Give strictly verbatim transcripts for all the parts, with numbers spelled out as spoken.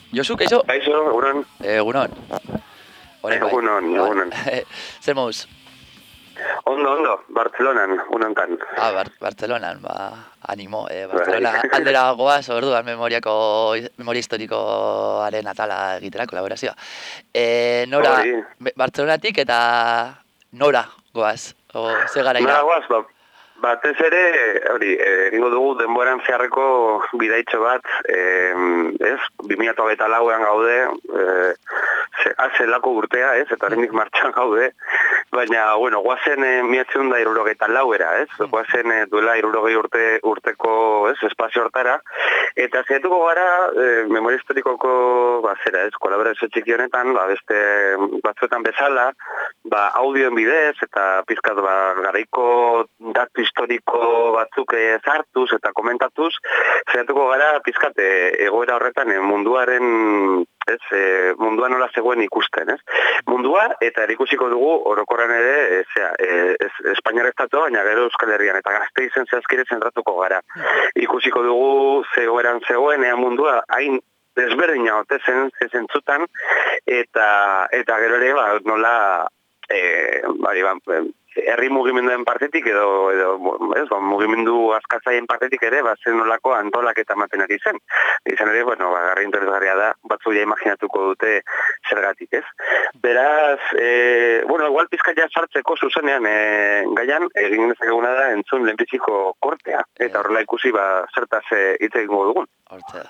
Josu, kaixo? Kaixo, egunon. Egunon. Egunon, egunon. Zer moduz? Ondo, ondo, Bartzelonan, unontan. Ah, Bar Bartzelonan, ba, animo. Eh, Bartzelona aldera goaz, orduan memoriako, memoria historikoaren atala egitera, kolaborazioa. Eh, nora, Bartzelonatik eta nora goaz, o ze garaira? Nora goaz, ba, batez ere, hori, egingo dugu denboran zeharreko bidaitxo bat, eh, ez, bi mila hogeita lauean gaude, eh, zelako urtea, ez, eta horrendik martxan gaude, baina, bueno, guazen e, miatzen da irurogeita lauera, ez, guazen e, duela irurogei urte, urteko, ez, espazio hortara, eta zeatuko gara, e, memoria historikoko, ba, zera, ez, kolaborazio txiki honetan, ba, beste batzuetan bezala, ba, audioen bidez, eta pizkat, ba, garaiko datu historiko batzuk zartuz eta komentatuz, zeatuko gara, pizkat, e, egoera horretan, e, munduaren, ez, e, mundua nola zegoen ikusten, ez? Mundua, eta erikusiko dugu, orokorran ere, e, zera, e, ez, Espainiar Estatua, baina gero Euskal Herrian, eta Gasteizen zehazkire zentratuko gara. Ikusiko dugu zegoeran zegoen, ea mundua, hain desberdina ote zen, zentzutan, eta, eta gero ere, ba, nola, e, bari, ba, herri mugimenduen partetik edo, edo ez, ba, mugimendu askatzaien partetik ere, ba, zen nolako antolaketa ematen ari zen. Izan ere, bueno, ba, garri interesgarria da, batzu ja imaginatuko dute zergatik, ez? Beraz, e, bueno, igual pizka ja sartzeko zuzenean e, gaian, egin dezakeguna da entzun lehenbiziko kortea, eta horrela ikusi, ba, zertaz e, hitz egingo dugun. Hortzea.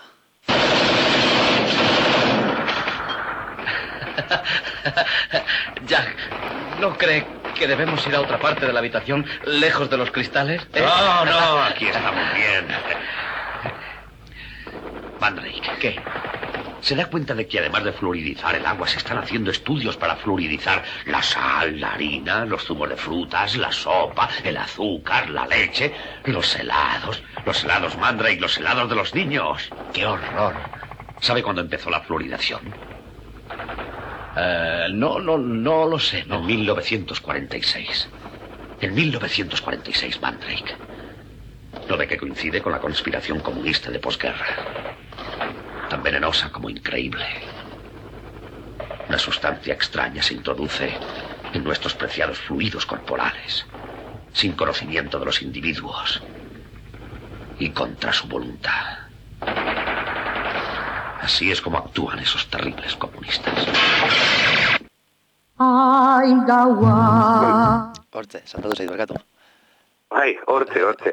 Jack, ¿no cree que debemos ir a otra parte de la habitación, lejos de los cristales? ¿Eh? No, no, aquí estamos bien. Mandrake, ¿qué? ¿Se da cuenta de que además de fluoridizar el agua se están haciendo estudios para fluoridizar la sal, la harina, los zumos de frutas, la sopa, el azúcar, la leche, los helados, los helados Mandrake, los helados de los niños? ¡Qué horror! ¿Sabe cuándo empezó la fluoridación? Uh, no, no, no lo sé, no. En mil novecientos cuarenta y seis. En mil novecientos cuarenta y seis, Mandrake. Lo de que coincide con la conspiración comunista de posguerra. Tan venenosa como increíble. Una sustancia extraña se introduce en nuestros preciados fluidos corporales, sin conocimiento de los individuos y contra su voluntad. Así es como actúan esos terribles comunistas. Ai, gaua. Hortze, saltatu zaitu, erkatu. Bai, hortze, hortze.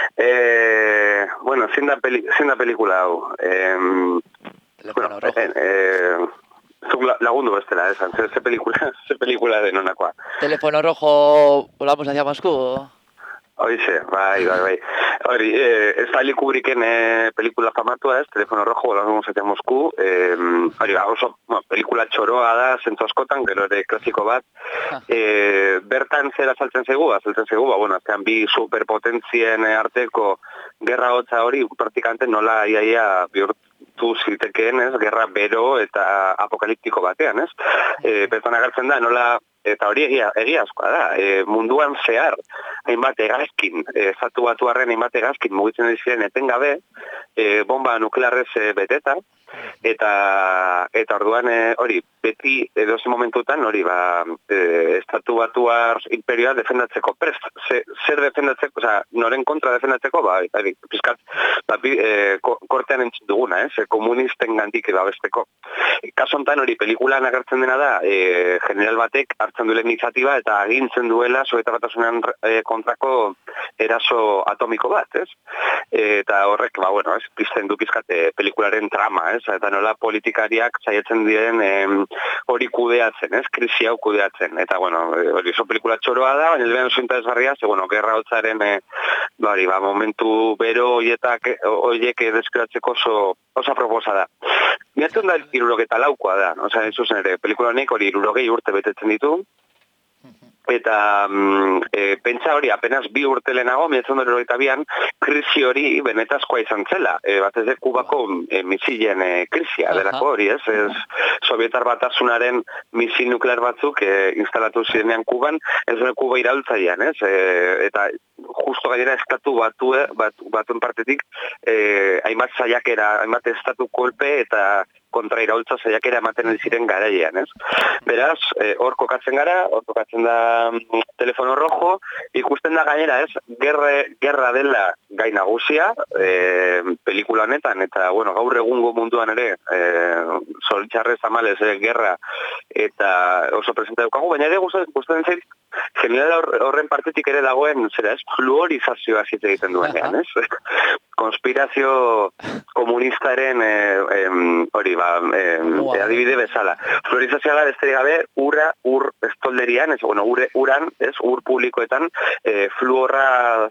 Eh, bueno, zein da, peli, zein da pelikula hau. Eh, Telefono rojo. Eh, eh, zuk lagundu bestela, esan, ze, ze pelikula, ze pelikula denonakoa. Telefono rojo, volamos hacia Moscú. Hoize, bai, bai, bai. Hori, eh, ez da Kubricken eh, pelikula famatua, ez, Telefono Rojo, volamos hacia Moscú. Eh, hori, oso, bueno, pelikula txoroa da, zentzu askotan, gero ere klasiko bat. Eh, bertan zera saltzen zegu, azaltzen zegu, ba, bueno, aztean bi superpotentzien arteko gerra hotza hori, praktikante nola iaia bihurtu ziltekeen, ez, gerra bero eta apokaliptiko batean, ez. Eh, bertan agertzen da, nola, eta hori egia, egiazkoa da, e, munduan zehar, hainbat egazkin, estatu batuarren hainbat egazkin mugitzen diziren etengabe, e, bomba nuklearrez e, beteta, eta eta orduan e, hori, beti edozen momentutan hori, ba, e, estatu batuar imperioa defendatzeko prest, ze, zer defendatzeko, oza, noren kontra defendatzeko, ba, hori, pizkat, ba, e, ko, kortean entzut duguna, eh, komunisten gandik babesteko. Kaso hontan hori, pelikulan agertzen dena da, e, general batek hartzen duela iniziatiba eta agintzen duela Sobieta Batasunean e, kontrako eraso atomiko bat, ez? E, eta horrek, ba, bueno, ez, pizten du pizkate pelikularen trama, ez? Eta nola politikariak saiatzen diren hori kudeatzen, ez? Krisi hau kudeatzen. Eta, bueno, hori oso pelikula txoroa da, baina ez oso interesgarria, ze, bueno, gerra hotzaren, e, bari, ba, momentu bero hoietak, hoiek deskribatzeko oso, oso proposa da. Miatzen da, irurogeta laukoa da, no? Osa, ez zuzen ere, pelikula honek hori irurogei urte betetzen ditu, eta mm, e, pentsa hori, apenas bi urte lehenago, mila bederatziehun eta hirurogeita bian, krisi hori benetazkoa izan zela. E, bat ez de Kubako e, misilen e, krisia, delako hori, ez? ez Sobietar Batasunaren misil nuklear batzuk e, instalatu zirenean Kuban, ez duen Kuba iraultzailean, ez? E, eta justo gainera estatu batu, bat, batuen partetik, e, hainbat saiakera, hainbat estatu kolpe eta kontra iraultza saiakera ematen ari ziren garaian, ez? Beraz, hor kokatzen gara, hor kokatzen da mm, telefono rojo, ikusten da gainera, ez? Gerre, gerra dela gai nagusia, e, pelikula honetan, eta, bueno, gaur egungo munduan ere, e, zoritxarrez amalez, e, gerra, eta oso presenta daukagu, baina ere gustatzen zait, general horren partetik ere dagoen, zera, ez? Fluorizazioa zit egiten duenean, ez? Konspirazio komunistaren hori, ba, e, adibide bezala. Fluorizazioa da besterik gabe, ura, ur estolderian, ez, bueno, ure, uran, ez, ur publikoetan, e, fluorra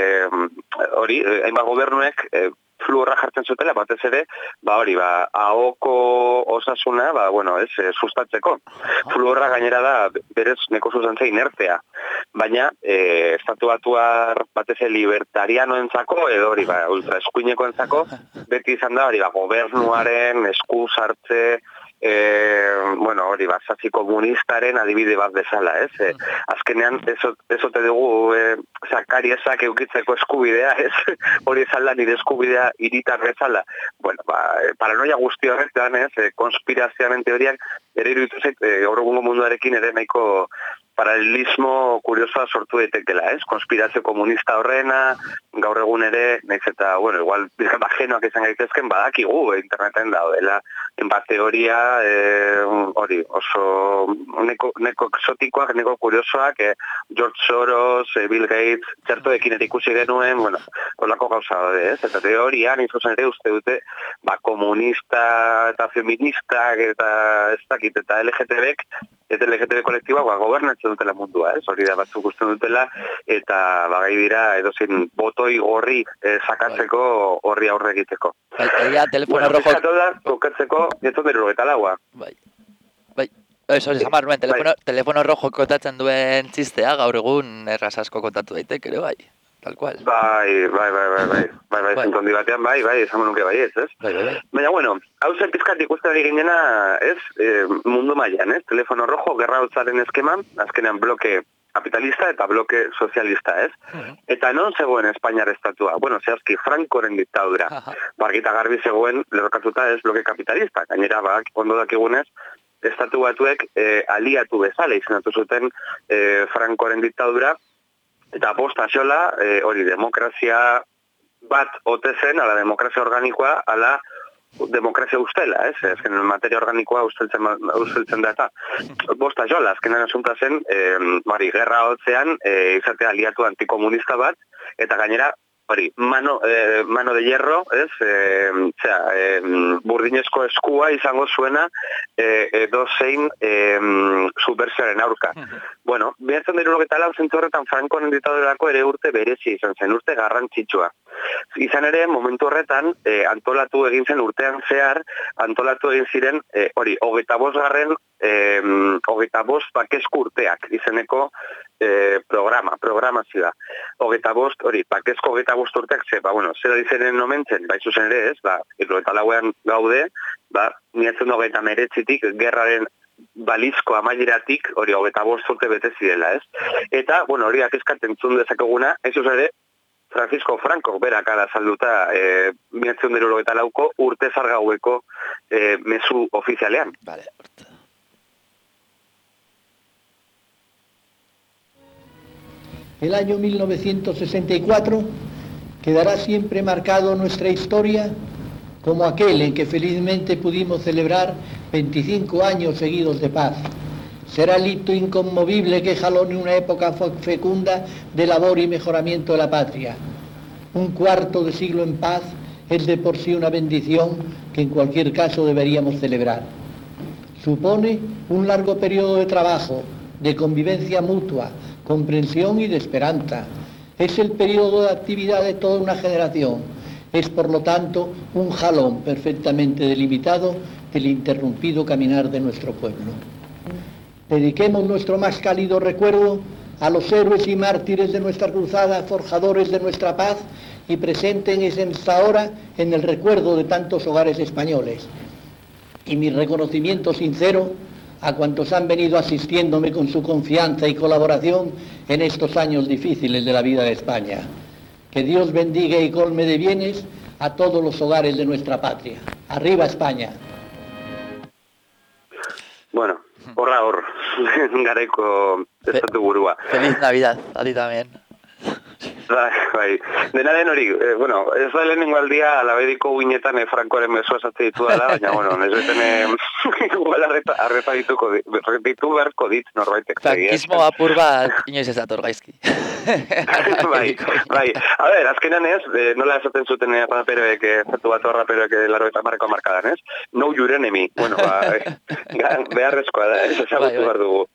hori, e, hainbat gobernuek e, fluorra jartzen zutela, batez ere, ba hori, ba, ahoko osasuna, ba, bueno, ez, e, sustatzeko. Fluorra gainera da, berez, neko sustantzia inertea. Baina, e, estatu batuar batez ere libertarianoentzako, edo hori, ba, ultra eskuinekoentzako, beti izan da, hori, ba, gobernuaren esku sartze, E, bueno, hori, basazi komunistaren adibide bat bezala, ez? E, azkenean, ezote dugu e, Zakariesak eukitzeko eskubidea, ez? Hori ezalda nire eskubidea hiritar bezala. Bueno, ba, paranoia guzti horretan, ez? E, konspirazioaren teoriak ere iruditu zait, e, gaur egungo munduarekin ere nahiko paralelismo kuriosoa sortu daitekela, ez? Konspirazio komunista horrena, gaur egun ere, nahiz eta, bueno, igual, bizkat ajenoak izan gaitezken, badakigu, interneten daudela, enbat teoria, eh, hori, oso neko, neko exotikoak, neko kuriosoak, eh, George Soros, eh, Bill Gates, txertoekin ere ikusi genuen, bueno, kolako gauza daude, ez? Eta teorian, inzuzen ere uste dute, ba, komunista eta feministak eta ez dakit, eta L G T B-ek, eta L G T B kolektiba, ba, gobernatzen dutela mundua, ez? Hori da batzuk uste dutela, eta bagai dira, edozein botoi gorri eh, sakatzeko horri aurre egiteko. Egia, telefono bueno, rojo... Bueno, da, kokatzeko, nieto dero eta laua. Bai, bai. Eso, ez amar nuen, telefono, bai. Telefono rojo kotatzen duen txistea, gaur egun erraz asko kontatu daiteke, ere bai. Tal cual. Bai, bai, bai, bai, bai, bai, bai, zintondi batean, bai, bai, esango nuke bai ez, ez? Bai, bai, bai. Baina, bueno, hau zen pizkat ikusten ari ginena, ez, e, mundu mailan, ez? Telefono rojo, gerra hotzaren eskeman, azkenean bloke kapitalista eta bloke sozialista, ez? Uh-huh. Eta non zegoen Espainiar estatua? Bueno, zehazki, Francoren diktadura. Uh-huh. Bargita garbi zegoen, lerrokatuta ez bloke kapitalista. Gainera, bak, ondo dakigunez, estatu batuek e, aliatu bezala izanatu zuten e, Francoren diktadura, eta bosta xola, e, hori, demokrazia bat ote zen, ala demokrazia organikoa, ala demokrazia ustela, ez? Ezken materia organikoa usteltzen, usteltzen da eta. Bosta xola, azkenan asunta zen, e, bari, gerra hotzean, e, izatea aliatu antikomunista bat, eta gainera, hori, mano, eh, mano de hierro, ez? Eh, zera, eh, burdinezko eskua izango zuena eh, edo zein eh, subversioaren aurka. Bueno, behatzen dira eta lau zentu horretan Francoren diktadurako ere urte berezi izan zen, urte garrantzitsua. Izan ere, momentu horretan, eh, antolatu egin zen urtean zehar, antolatu egin ziren, eh, hori, hogeita bost garren, eh, hogeita bost bakezko urteak, izeneko eh, programa, programazioa. Hogeita bost, hori, bakezko hogeita bost urteak, ze, ba, bueno, zera dizenen nomentzen, ba, izuzen ere ez, ba, eta lauean gaude, ba, niatzen hogeita meretzitik, gerraren balizko amaileratik, hori, hogeita bost urte bete zirela, ez? Eta, bueno, hori, akezkaten entzun dezakeguna, ez zuzen ere, Francisco Franco, berak ala salduta, e, miatzen dero eta lauko, urte zargaueko e, mezu ofizialean. Vale, urte. El año mil novecientos sesenta y cuatro quedará siempre marcado en nuestra historia como aquel en que felizmente pudimos celebrar veinticinco años seguidos de paz. Será el hito inconmovible que jalone una época fecunda de labor y mejoramiento de la patria. Un cuarto de siglo en paz es de por sí una bendición que en cualquier caso deberíamos celebrar. Supone un largo periodo de trabajo, de convivencia mutua, comprensión y de esperanza. Es el periodo de actividad de toda una generación. Es, por lo tanto, un jalón perfectamente delimitado del interrumpido caminar de nuestro pueblo. Dediquemos nuestro más cálido recuerdo a los héroes y mártires de nuestra cruzada, forjadores de nuestra paz, y presenten esta hora en el recuerdo de tantos hogares españoles. Y mi reconocimiento sincero a cuantos han venido asistiéndome con su confianza y colaboración en estos años difíciles de la vida de España. Que Dios bendiga y colme de bienes a todos los hogares de nuestra patria. ¡Arriba España! horra hor, garaiko estatu burua. Feliz Navidad, a ti también. Bai, bai. Dena den hori, eh, bueno, ez da lehenengo aldia alabediko guinetan eh, Frankoren mesua esatze ditu dela, baina, bueno, ez beten eh, igual arreta, arreta dituko, ditu beharko dit norbaitek. Frankismo apur bat inoiz ez dator gaizki. bai, bai. A ver, azkenan ez, eh, nola esaten zuten raperoek, zatu bat raperoek laro eta marreko markadan, ez? No your enemy. Bueno, ba, eh, beharrezkoa da, ez ezagutu behar dugu.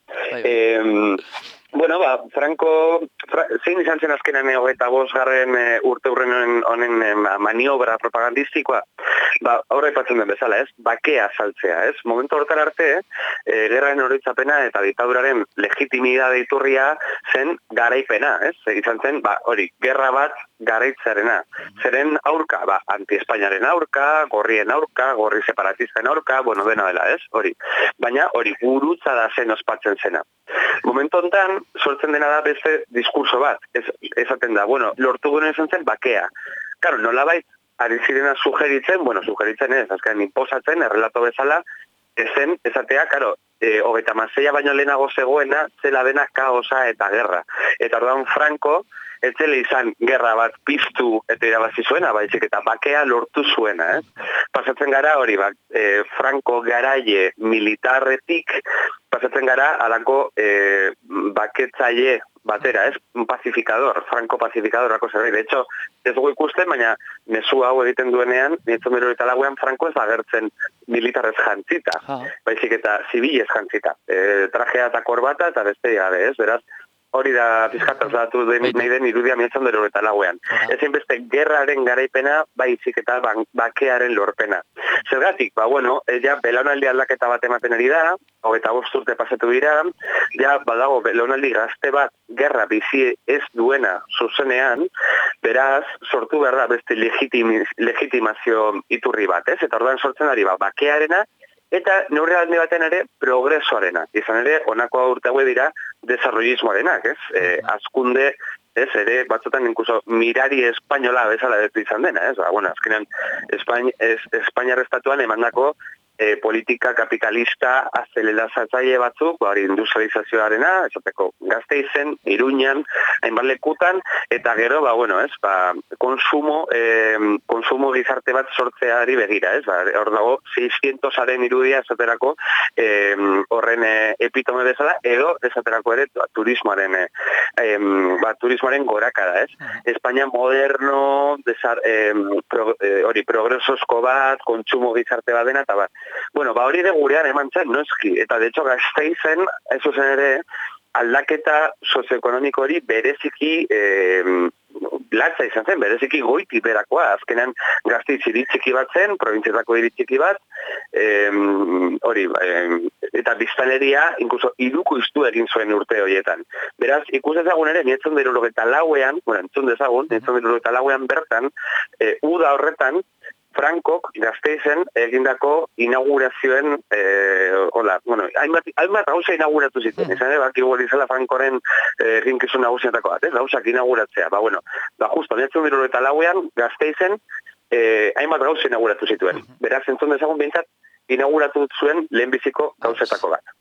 Eh, Bueno, ba, Franco, fra, zein izan zen azkenan hogeita bost garren e, urte hurren honen e, maniobra propagandistikoa, ba, aurra ipatzen den bezala, ez? Bakea saltzea, ez? Momentu hortan arte, e, gerraren oroitzapena eta diktaduraren legitimidade iturria zen garaipena, ez? Izan zen, ba, hori, gerra bat garaitzarena. Zeren aurka, ba, anti-Espainaren aurka, gorrien aurka, gorri separatisten aurka, bueno, dena dela, ez? Hori. Baina, hori, gurutza da zen ospatzen zena. Momentu honetan, sortzen dena da beste diskurso bat. Ez, esaten da, bueno, lortu gure izan zen bakea. Karo, nolabait, ari zirena sugeritzen, bueno, sugeritzen ez, azken inposatzen, errelato bezala, ezen, esatea, karo, e, hogeita maseia baino lehenago zegoena, zela dena kaosa eta gerra. Eta orduan Franco, ez zela izan gerra bat piztu eta irabazi zuena, baizik eta bakea lortu zuena, ez? Pasatzen gara hori, bak, e, Franco garaie militarretik, pasatzen gara alako e, baketzaile batera, ez? Un pacificador, Franco pacificadorako zerbait. De hecho, ez dugu ikusten, baina mezu hau egiten duenean, nietzen bero eta laguean, Franco ez agertzen militarrez jantzita, ah. baizik eta zibilez jantzita. E, trajea eta korbata eta beste gabe, ez? Beraz, hori da pizkataz datu den, nahi den irudia mietzen dero eta lauean. Uh-huh. Ezin beste gerraren garaipena, baizik eta bakearen lorpena. Zergatik, ba bueno, ja belaunaldi aldaketa bat ematen ari da, hogeita bost urte pasatu dira, ja badago belaunaldi gazte bat gerra bizi ez duena zuzenean, beraz, sortu behar da beste legitimiz, legitimazio iturri bat, ez? Eta orduan sortzen ari ba, bakearena, eta neurri alde baten ere progresoarena. Izan ere, honako urte haue dira desarrollismoarenak, ez? E, azkunde, ez, ere, batzutan inkuso mirari espainola bezala detu izan dena, ez? Ba, bueno, azkenean, Espain, es, Espainiar estatuan emandako e, politika kapitalista azelerasatzaile batzuk, ba, hori industrializazioarena, esateko Gasteizen, Iruñan, hainbat lekutan, eta gero, ba, bueno, ez, ba, konsumo, eh, konsumo gizarte bat sortzeari begira, ez, ba, hor dago, seiscientosaren irudia esaterako eh, horren eh, epitome bezala, edo esaterako ere turismoaren, eh, ba, turismoaren gorakada, ez. Espainia moderno, desar, eh, pro, eh, hori, progresosko bat, kontsumo gizarte bat dena, eta bat. Bueno, ba hori de gurean eman zen, noski, eta de hecho Gasteizen, ez zen ere, aldaketa sozioekonomiko hori bereziki eh, latza izan zen, bereziki goiti berakoa, azkenean Gasteiz iritziki bat zen, probintzietako iritziki bat, eh, hori, eh, eta biztanleria, inkluso iruko iztu egin zuen urte horietan. Beraz, ikus ezagun ere, nietzen deruro eta lauean, bueno, entzun dezagun, nietzen deruro eta lauean bertan, eh, uda horretan, Frankok Gasteizen egindako inaugurazioen, eh, hola, bueno, hainbat, hainbat gauza inauguratu zituen, mm. izan, baki gori zela Frankoren eginkizun eh, nagusietako bat, ez, gauzak inauguratzea, ba, bueno, ba, justo, netzen biro eta lauean, Gasteizen, eh, hainbat gauza inauguratu zituen. Mm-hmm. Beraz, entzun dezagun bintzat, inauguratu zuen lehenbiziko gauzetako bat.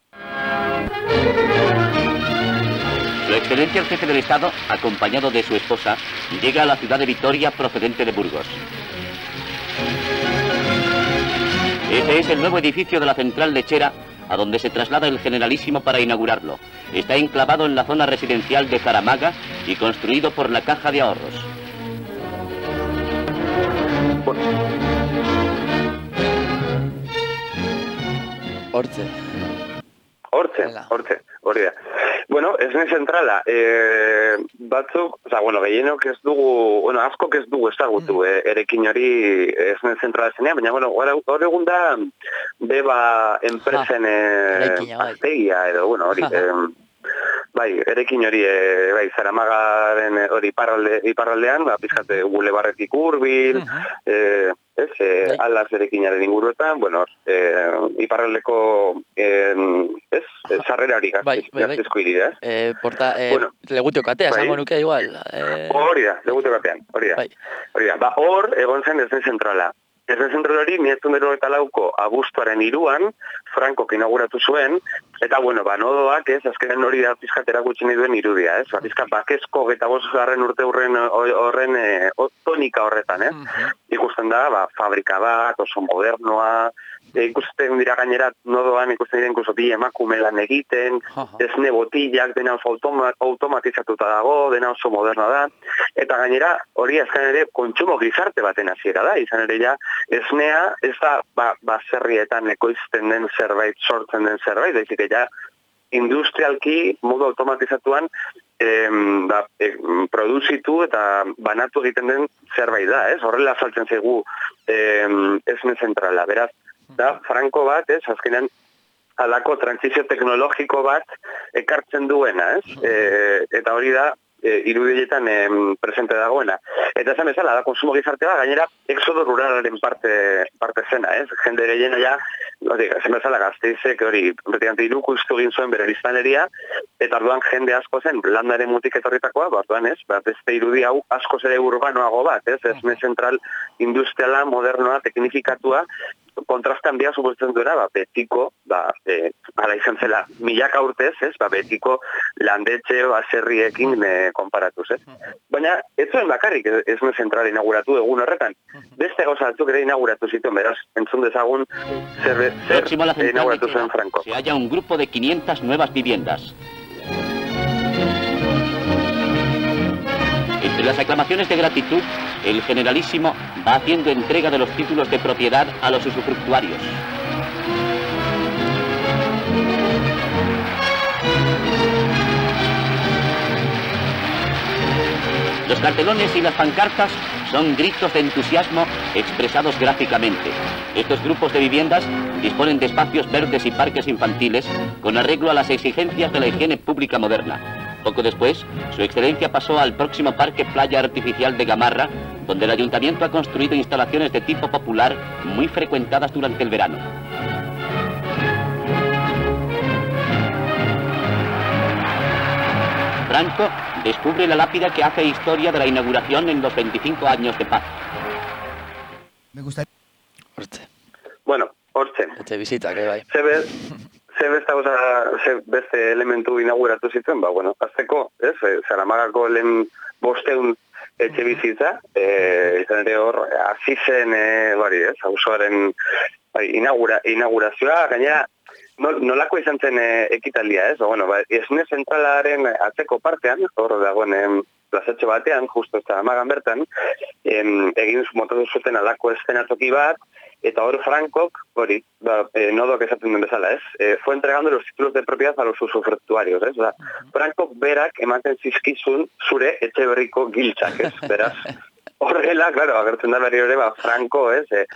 Su excelencia el jefe del Estado, acompañado de su esposa, llega a la ciudad de Vitoria procedente de Burgos. Este es el nuevo edificio de la central lechera, a donde se traslada el Generalísimo para inaugurarlo. Está enclavado en la zona residencial de Zaramaga y construido por la Caja de Ahorros. Hortze. Hortze, hortze, hori da. Bueno, ez ne zentrala, e, batzuk, oza, bueno, gehienok ez dugu, bueno, askok ez dugu ezagutu, mm. e, erekin hori ez ne zentrala zenean, baina, bueno, hor egun da, beba enpresen ah, aztegia, edo, bueno, hori, e, bai, erekin hori, e, bai, Zaramagaren hori iparralde, iparraldean, ba, pizkate gule barretik urbil, uh-huh. e, ez, e, alaz erekinaren inguruetan, bueno, e, iparraldeko, e, ez, sarrera hori gaztezko iria, ez? Eh, porta, eh, bueno, leguteo katea, bai. Zango nuke igual. Eh... Hori da, leguteo katean, hori da. Bai. Hori da, ba, hor, egon zen ez den zentrala. ez da zentral hori, mila bederatziehun eta hirurogeita lauko abuztuaren hiruan, Frankok inauguratu zuen, eta, bueno, ba, nodoak, ez, azkenen hori da pizkat erakutsi nahi duen irudia, ez, ba, pizkat bakezko eta bosgarren urte horren, horren e, tonika horretan, ez, uh-huh. Ikusten da, ba, fabrika bat, oso modernoa, e, ikusten dira gainera, nodoan ikusten dira inkuso bi emakume lan egiten, uh-huh. Esne botillak, dena oso automa, automatizatuta dago, dena oso modernoa da, eta gainera, hori azken ere, kontsumo gizarte baten hasiera da, izan ere ja, esnea, ez da, ba, baserrietan ekoizten den zerbait, sortzen den zerbait, daizik ja, industrialki, modu automatizatuan, em, ba, e, produzitu eta banatu egiten den zerbait da, ez? Horrela saltzen zaigu em, esne zentrala, beraz, da, Franko bat, ez, azkenean, alako transizio teknologiko bat ekartzen duena, ez? E, eta hori da, E, irudietan e, presente dagoena. Eta esan bezala, da konsumo gizartea, gainera, exodo ruralaren parte, parte zena, ez? Jende gehiena ja, esan bezala, Gasteizek hori, betikante iruku iztu egin zuen bere biztanleria, eta orduan jende asko zen, landaren mutik etorritakoa, orduan ez, bat beste irudi hau asko zere urbanoago bat, ez? Esne zentral industriala, modernoa, teknifikatua, kontrastan bia suposatzen duena, ba, betiko, ba, e, ala izan zela, milaka urtez, ez, ba, betiko landetxe, baserriekin e, konparatuz, ez. Baina, ez zuen bakarrik ez nuen zentral inauguratu egun horretan. Beste gauza batzuk ere inauguratu zituen, beraz, entzun dezagun zer, zer inauguratu zuen Franco. Se halla un grupo de quinientas nuevas viviendas. Entre las aclamaciones de gratitud, el generalísimo va haciendo entrega de los títulos de propiedad a los usufructuarios. Los cartelones y las pancartas son gritos de entusiasmo expresados gráficamente. Estos grupos de viviendas disponen de espacios verdes y parques infantiles con arreglo a las exigencias de la higiene pública moderna. Poco después, su excelencia pasó al próximo parque Playa Artificial de Gamarra, donde el ayuntamiento ha construido instalaciones de tipo popular muy frecuentadas durante el verano. Franco descubre la lápida que hace historia de la inauguración en los veinticinco años de paz. Me gustaría... Hortze. Bueno, hortze. Etxe bizita, que bai. Se ve... Ze beste, oza, ze beste elementu inauguratu zituen, ba, bueno, azteko, ez, Zaramagako lehen bosteun etxe bizitza, e, izan ere hor, hasi zen, e, bari, ez, auzoaren bari, inaugura, inaugurazioa, gainera, no, nolako izan zen e, ekitaldia, ez, ba, bueno, ba, esne zentralaren atzeko partean, hor dagoen e, plazatxo batean, justo Zaramagan bertan, em, egin montatu zuten alako eszenatoki bat, eta hor Frankok, hori, ba, e, nodok esaten den bezala, ez? E, fue entregando los títulos de propiedad a los usufructuarios, ez? Da, Frankok berak ematen zizkizun zure etxe berriko giltzak, ez? Beraz, horrela, claro, agertzen da berri hori, ba, Franko, ez? E,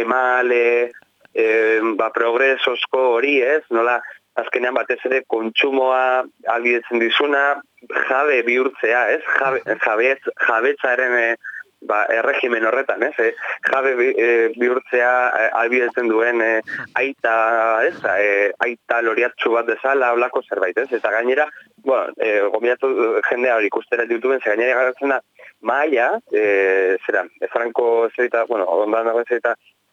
emale, e, ba, progresosko hori, ez? Nola, azkenean batez ere kontsumoa albidetzen dizuna, jabe bihurtzea, ez? Jabe, jabetz, jabetzaaren... E, ba, erregimen horretan, ez? E, jabe e, bihurtzea e, albidetzen duen e, aita, ez? E, aita loriatxu bat dezala, holako zerbait, ez? Eta gainera, bueno, e, gombidatu jendea hori ikustera YouTubeen, ze gainera garatzen da, maia, e, zera, e, Franco zerita, bueno, ondan dago zerita,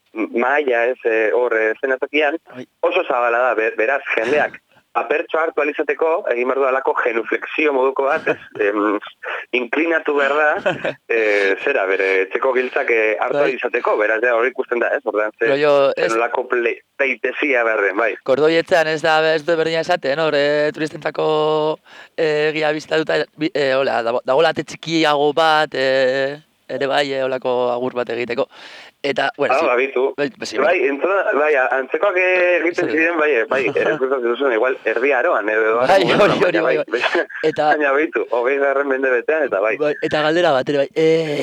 maia, ez, hor, e, zenatokian, oso zabala da, ber, beraz, jendeak, apertxo hartu alizateko, egin behar du alako genuflexio moduko bat, ez, em, inklinatu behar da, e, zera, bere, txeko giltzak e, hartu bai. Alizateko, beraz, hori ikusten da, ez, ordean, ze, zenolako ple, pleitezia behar den, bai. Kordoietzean ez da, ez du berdina esaten, hor, e, turistentako e, gia biztatuta, e, hola, dago late txikiago bat, e, ere bai, e, holako agur bat egiteko. Eta, bueno, ah, babitu. Bai, bai, entzuna, bai, antzekoak egiten ziren, bai, bai, erakustatu duzun, igual, erdi aroan, edo. Bai, hori, hori, bai, bai. Eta... Baina, babitu, hogei garren mende betean, eta bai. Bai, eta galdera bat, ere, bai.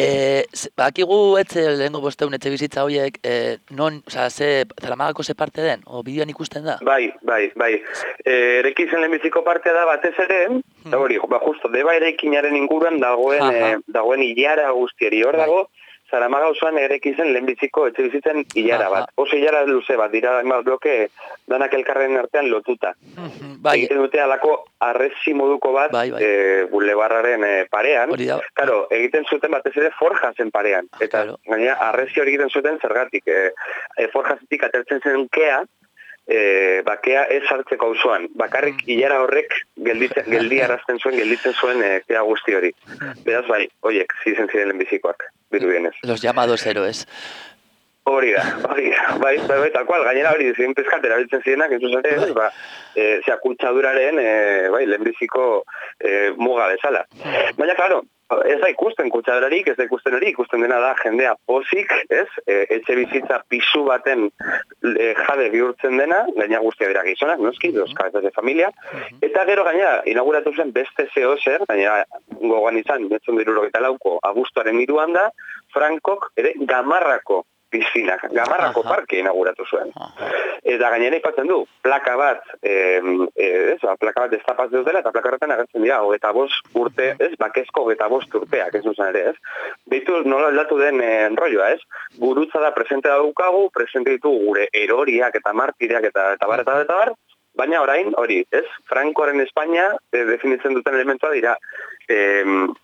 E, bakigu etxe, lehenko bosteun etxe bizitza horiek, e, non, oza, ze, Zaramagako ze parte den, o bideoan ikusten da? Bai, bai, bai. E, ereki zen lehenbiziko partea da batez ere, eta hori, ba, justo, deba eraikinaren inguruan dagoen, e, dagoen hilara guztieri, hor dago, Zaramaga osoan ereki zen lehenbiziko etxe bizitzen hilara bat. Oso hilara luze bat, dira hainbat bloke danak elkarren artean lotuta. Bai. Egiten dute alako arresi moduko bat bai, bai. E, bulebarraren e, parean. Claro, egiten zuten batez ere forja zen parean. Eta claro. Gaina arresi hori egiten zuten zergatik. E, e, forjazetik atertzen zen kea, E, bakea ez hartzeko auzoan. Bakarrik hilara horrek gelditzen, geldi arazten zuen, gelditzen zuen e, kea guzti hori. Beraz bai, oiek, zizen ziren lehenbizikoak, biru dienez. Los llamados héroes. Hori da, hori da, bai, bai, bai, tal cual, gainera hori, ziren peskatera biltzen zirenak, ez duzate, bai. ba, e, zea kutsaduraren, e, bai, lehenbiziko e, muga bezala. Baina, klaro, ez da ikusten kutsadurarik, ez da ikusten hori, ikusten dena da jendea pozik, ez? E, etxe bizitza pisu baten e, jabe bihurtzen dena, gaina guztia dira gizonak, noski, dos cabezas de familia, eta gero gainera, inauguratu zen beste zeo zer, gainera gogoan izan, betzen dirurogeita lauko, abuztuaren iruan da, Frankok ere Gamarrako pizzinak, Gamarrako parke inauguratu zuen. Eta gainera ipatzen du, plaka bat, eh, eh, ez, plaka bat destapaz dutela, eta plaka horretan agertzen dira, hogeita bost urte, ez, bakezko hogeita bost urteak, ez duzan ere, ez. Beitu nola aldatu den eh, rolloa, ez, gurutza da presente daukagu, presente ditu gure eroriak eta martireak eta eta bar, eta bar, baina orain, hori, ez, Frankoaren Espainia eh, definitzen duten elementua dira, eh,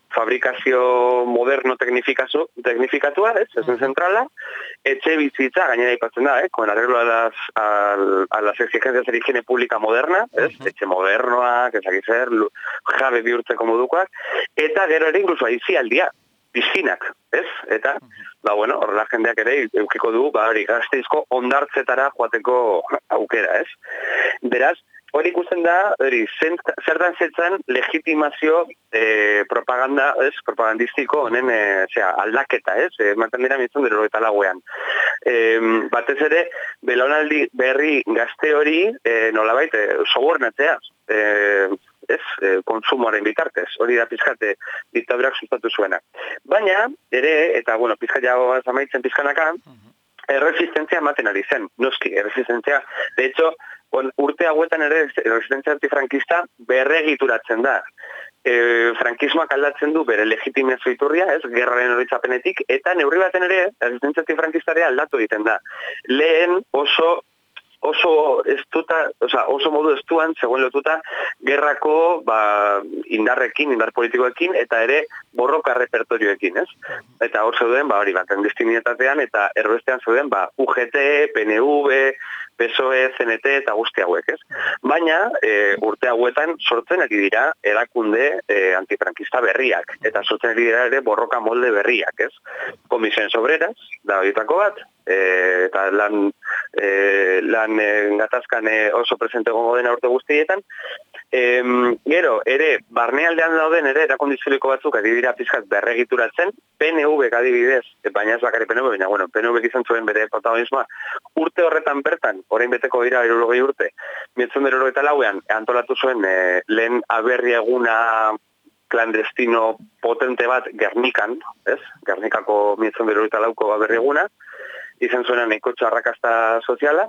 fabrikazio moderno teknifikatua, ez, ezen zentrala, etxe bizitza, gainera ipatzen da, eh, con arreglo a las, a, a las exigencias de higiene pública moderna, ez, uh-huh. etxe modernoak, ezak zer, jabe bihurtzeko modukoak, eta gero ere incluso aizialdia, piscinak, ez, eta, ba, bueno, horrela jendeak ere eukiko du, ba, hori, Gasteizko ondartzetara joateko aukera, ez. Beraz, hori ikusten da, hori, zertan zetzen legitimazio eh, propaganda, ez, propagandistiko honen eh, zera, aldaketa, ez, eh, maten dira mitzen dero eta lauean. Eh, batez ere, belaunaldi berri gazte hori, eh, nolabait, eh, sobornatzea, eh, ez, eh, konsumoaren bitartez, hori da pizkate diktadurak sustatu zuena. Baina, ere, eta, bueno, pizkatiago amaitzen pizkanaka, erresistentzia ematen ari zen, noski, erresistentzia, de hecho, on, urte hauetan ere erresistentzia antifrankista berregituratzen da. E, frankismoak aldatzen du bere legitimazio iturria, ez, gerraren horitzapenetik, eta neurri baten ere, erresistentzia antifrankistare aldatu egiten da. Lehen oso oso estuta, oza, oso modu estuan, zegoen lotuta, gerrako ba, indarrekin, indar politikoekin, eta ere borroka repertorioekin, ez? Eta hor zeuden, ba, hori, baten distinitatean, eta erbestean zeuden, ba, U G T, P N V, P S O E, C N T, eta guzti hauek, ez? Baina, e, urte hauetan sortzen ari dira erakunde e, antifrankista berriak, eta sortzen ari dira ere borroka molde berriak, ez? Komisiones Obreras, da horietako bat, e, eta lan, e, lan e, gatazkan e, oso presente gongo dena urte guztietan. E, gero, ere, barnealdean dauden ere erakunde historiko batzuk adibidea pizkat berregituratzen, P N V adibidez, baina ez bakari P N V, baina, bueno, P N V izan zuen bere protagonismoa, urte horretan bertan, orain beteko dira hirurogei urte, mietzen dero eta lauean, antolatu zuen e, lehen aberri eguna klandestino potente bat Gernikan, ez? Gernikako mietzen dero eta lauko aberri eguna, izan zuena nahiko txarrakasta soziala,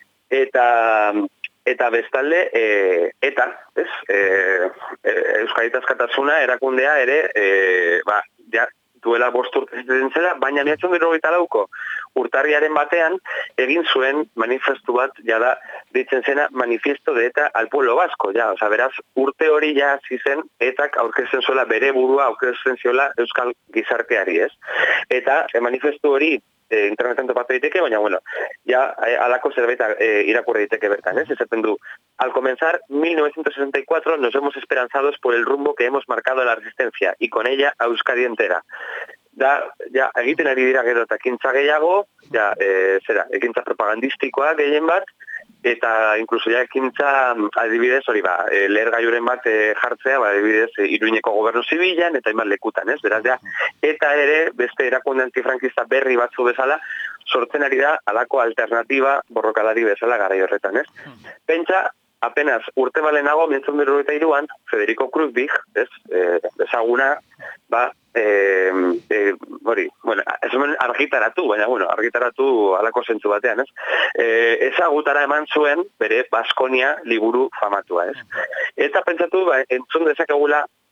eta eta bestalde, e, eta, ez, e, e, Euskadi Askatasuna erakundea ere, e, ba, ja, duela bost urte zitzen zela, baina miatzen dira hogeita lauko urtarriaren batean egin zuen manifestu bat, jada, ditzen zena manifiesto de ETA al pueblo vasco, ja, oza, beraz, urte hori ja zizen etak aurkezten zuela bere burua aurkezten ziola euskal gizarteari, ez? Eta e, manifestu hori E, internetan topatu daiteke, baina, bueno, ja, alako zerbait e, irakurri daiteke bertan, ez? Esaten du, al comenzar mil novecientos sesenta y cuatro nos vemos esperanzados por el rumbo que hemos marcado a la resistencia, y con ella a Euskadi entera. Da, ja, egiten ari dira gero eta ekintza gehiago, ja, e, zera, ekintza propagandistikoa gehien bat, eta inkluso ja ekintza adibidez hori ba, e, lehergailuren bat e, jartzea, ba, adibidez e, Iruñeko gobernu zibilan eta hainbat lekutan, ez? Beraz, ja, eta ere beste erakunde antifrankista berri batzu bezala sortzen ari da halako alternatiba borrokalari bezala garai horretan, ez? Pentsa, apenas urte balenago, mientzun dero eta iruan, Federico Kruzbig, ez? E, ezaguna, ba, E, e, hori, bueno, ez hemen argitaratu, baina, bueno, argitaratu halako zentzu batean, ez? E, ezagutara eman zuen bere Baskonia liburu famatua, ez? Eta pentsatu, ba, entzun dezakegula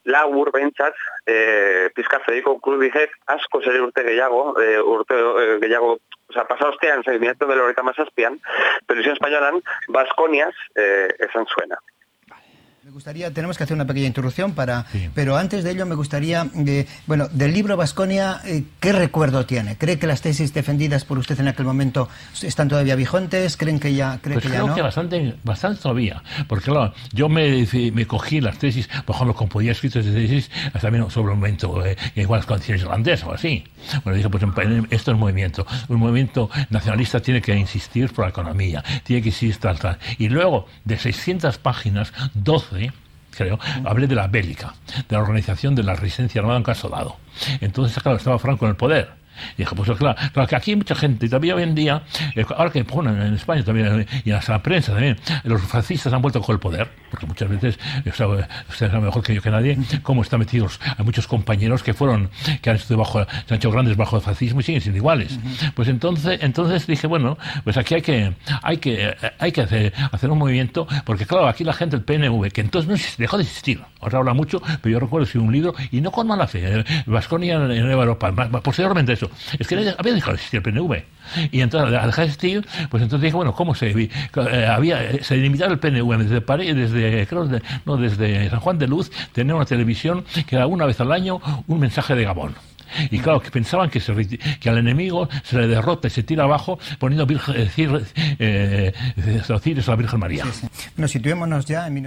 labur behintzat, e, pizka Federico Krubigek asko zer urte gehiago, e, urte e, gehiago, oza, pasa ostean, zai, miratzen dela horreta mazazpian, Televisión Españolan, Baskoniaz e, esan zuena. Me gustaría, tenemos que hacer una pequeña introducción para, sí. Pero antes de ello me gustaría, eh, bueno, del libro Baskonia, eh, ¿qué recuerdo tiene? ¿Cree que las tesis defendidas por usted en aquel momento están todavía vigentes? ¿Creen que ya, cree pues que creo ya no? que bastante, bastante todavía, porque claro, yo me, me cogí las tesis, por ejemplo, como podía escrito de tesis, también sobre un movimiento, eh, igual las condiciones irlandesas o así. Bueno, dije, pues esto es un movimiento, un movimiento nacionalista tiene que insistir por la economía, tiene que insistir tal, tal. Y luego, de seiscientas páginas, doce creo, hablé de la bélica, de la organización de la resistencia armada en caso dado. Entonces, claro, estaba Franco en el poder. Y dije, pues claro, claro, que aquí hay mucha gente, y también hoy en día, eh, ahora que ponen en España también, y en la prensa también, los fascistas han vuelto con el poder, porque muchas veces, usted sabe mejor que yo que nadie, cómo están metidos. Hay muchos compañeros que fueron, que han estado bajo, se han hecho grandes bajo el fascismo y siguen siendo iguales. Pues entonces, entonces dije, bueno, pues aquí hay que, hay que, hay que hacer, hacer un movimiento, porque claro, aquí la gente del P N V, que entonces no dejó de existir, ahora habla mucho, pero yo recuerdo escribir un libro, y no con mala fe, Baskonia en Nueva Europa, más, más, posteriormente eso, es que había dejado de existir el P N V. Y entonces, al dejar de existir, pues entonces dije, bueno, ¿cómo se eh, había se limitaba el P N V desde París, desde, creo, de, no, desde San Juan de Luz, tenía una televisión que era una vez al año un mensaje de Gabón. Y claro, que pensaban que, se, que al enemigo se le derrota y se tira abajo poniendo virgen, decir, eh, decir eso a la Virgen María. Sí, sí. Bueno, situémonos ya en...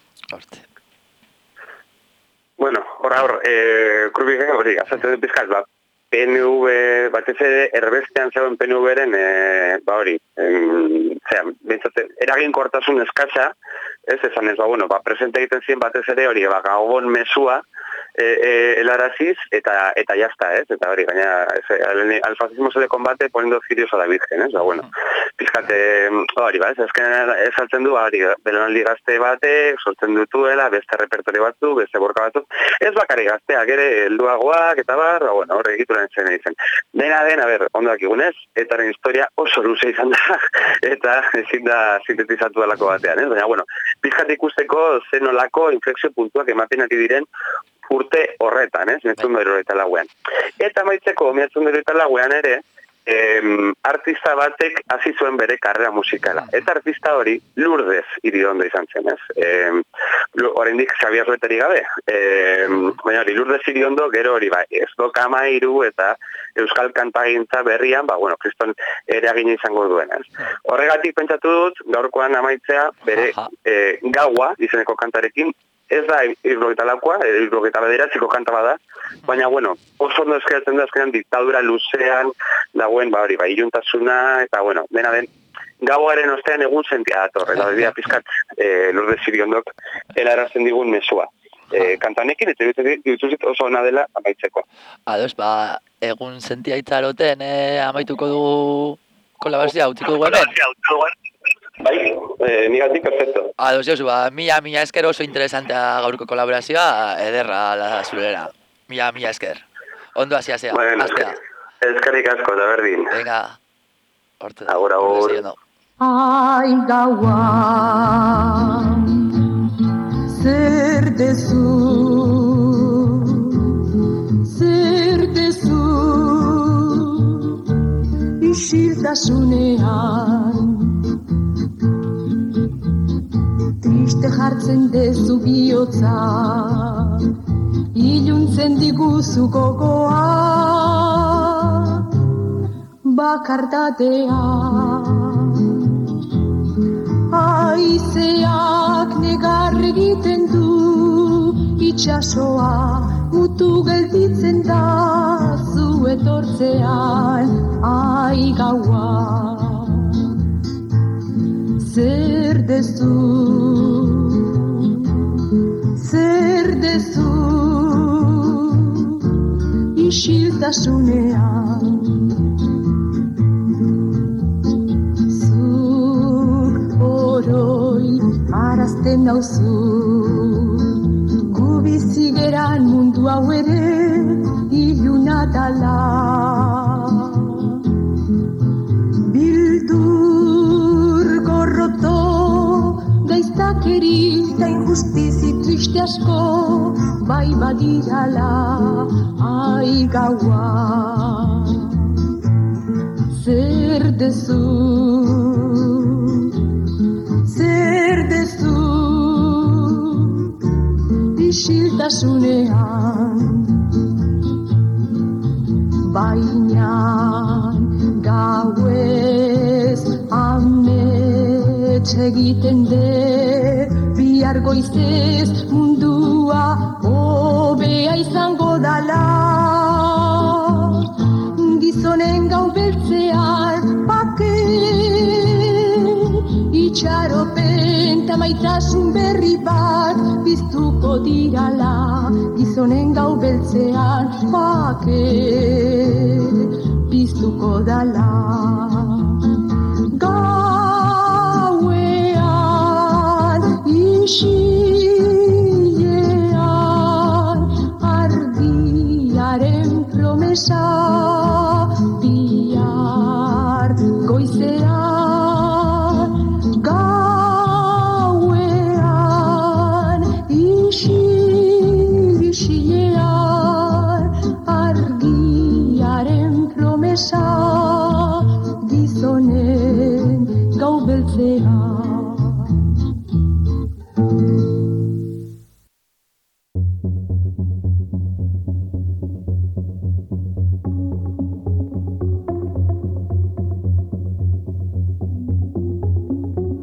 Bueno, ahora, ahora, eh, Krubigek, hori, azaltzen dut pizkat, ba, P N V, batez ere, erbestean zegoen P N V-ren, e, ba hori, zera, bintzate, eraginkortasun eskasa, ez, esan ez, ba, bueno, ba, presente egiten ziren batez ere hori, ba, Gabon mesua, e, e, elaraziz, eta, eta jazta, ez, eta hori, gaina, ez, al, al fascismo se le combate poniendo cirios a la virgen, ez, ba, bueno, pizkate, hori, ba, ez, ezken esaltzen du, hori, belaunaldi gazte batek, sortzen dutuela, beste repertorio batzu, beste borka batzu, ez bakari gazteak ere, helduagoak, eta bar, ba, bueno, hori, egitu zen egiten. Dena den, a ber, ondo dakigunez, etaren historia oso luze izan da, eta ezin da sintetizatu dalako batean, ez? Baina, bueno, pizkat ikusteko zenolako inflexio puntuak ematen ari diren urte horretan, ez? Metzun dero eta lauean. Eta maitzeko, metzun dero eta lauean ere, Eh, artista batek hasi zuen bere karrera musikala. Eta artista hori Lourdes Iriondo izan zen, ez? Eh, oraindik Xabier Leteri gabe. Eh, baina hori Lourdes Iriondo gero hori bai, ez doka amairu eta euskal kantagintza berrian, ba, bueno, kriston eragina izango duen, ez? Horregatik pentsatu dut, gaurkoan amaitzea bere eh, gaua izeneko kantarekin, ez da irrogeita lakoa, irrogeita bederatziko kanta bada, baina, bueno, oso ondo eskeratzen da azkenan diktadura luzean dagoen, ba hori, ba, iluntasuna, eta, bueno, dena den, gauaren ostean egun sentia dator, eta bidea pizkat e, Lourdes Iriondok helarazten digun mesua. E, kantanekin, eta dituzit oso ona dela amaitzeko. Ados, ba, egun sentia itzaroten, eh, amaituko du kolaborazioa, utziko dugu hemen? Bai, eh, nigatik perfecto. Ados, Josu, ba, mila, mila esker oso interesantea gaurko kolaborazioa, ederra la zurera. Mila, mila esker. Ondo hasia zea, bueno, aztea. Eskerrik asko, da berdin. Venga, horte da. Agur, agur. Ai, gaua, zer dezu, zer dezu, isiltasunean, triste jartzen dezu bihotza, iluntzen diguzu gogoa, bakartatea. Aizeak negar egiten du, itxasoa mutu gelditzen da, zu etortzean, ai gaua. Zer dezu, zer dezu, isiltasunean. Zuk oroi arazten nauzu, gu bizi geran mundu hau ere iluna dala. Bildur gorroto, gaiztakeri eta injustizi triste asko, bai badirala ai gaua. Zer dezu, zer dezu, isiltasunean, baina gauez amets egiten de, bihar goizez mundua hobea izango dala. Gizonen gau beltzean bake, itxaropen ta maitasun berri bat biztuko dirala. Gizonen gau beltzean bake, biztuko dala.